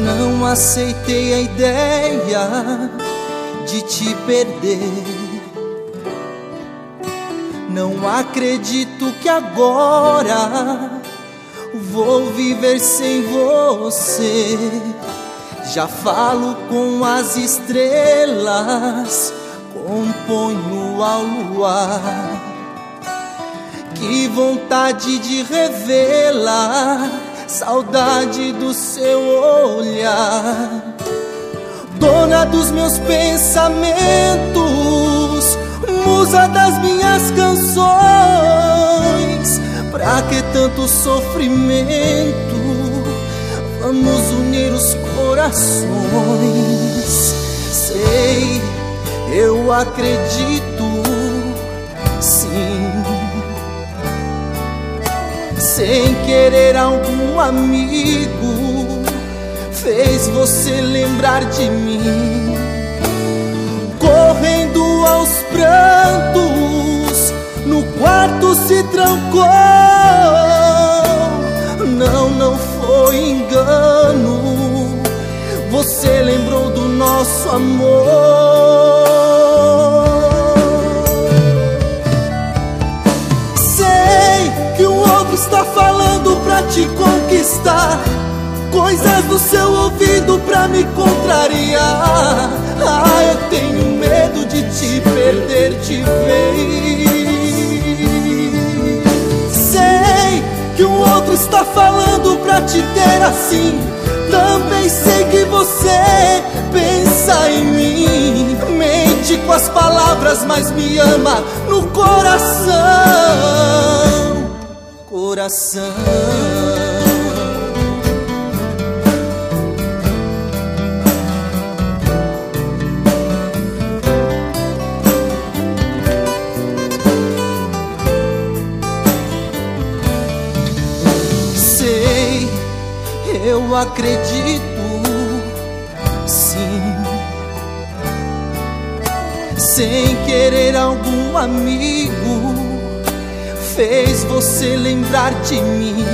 Não aceitei a ideia de te perder. Não acredito que agora vou viver sem você. Já falo com as estrelas, componho ao luar. Que vontade de revê-la, saudade do seu olhar. Dona dos meus pensamentos, musa das minhas canções. Pra que tanto sofrimento? Vamos unir os corações. Sei, eu acredito, sim. Sem querer, algum amigo fez você lembrar de mim. Correndo aos prantos, no quarto se trancou. Não foi engano, você lembrou do nosso amor. Sei que um outro está falando pra te conquistar, coisas do seu ouvido pra me contrariar. Ah, eu tenho medo de te perder de vez. Sei que um outro está falando pra te ter assim. Também sei que você pensa em mim. Mente com as palavras, mas me ama no coração. Coração. Eu acredito, sim. Sem querer, algum amigo fez você lembrar de mim.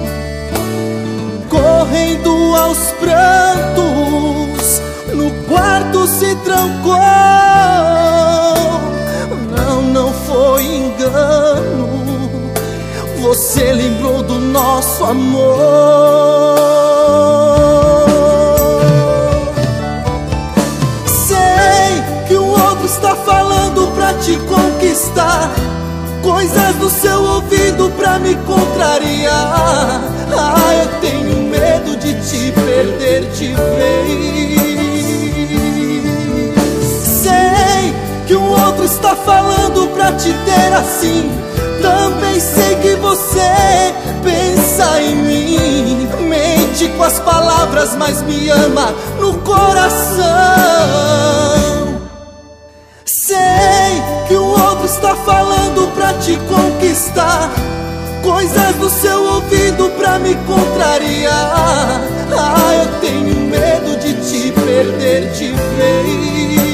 Correndo aos prantos, no quarto se trancou. Não foi engano, você lembrou do nosso amor. Sei que um outro está falando pra te conquistar, coisas do seu ouvido pra me contrariar. Ah, eu tenho medo de te perder de vez. Sei que um outro está falando pra te ter assim. Também sei que você pensa em mim. Mente com as palavras, mas me ama no coração. Sei que um outro está falando pra te conquistar, coisas do seu ouvido pra me contrariar. Ah, eu tenho medo de te perder de vez.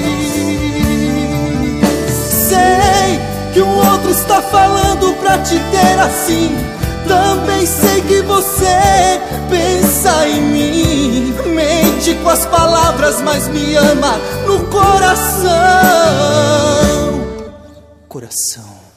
Sei que um outro está falando pra te ter assim. Também sei que você pensa em mim. Mente com as palavras, mas me ama no coração. Coração.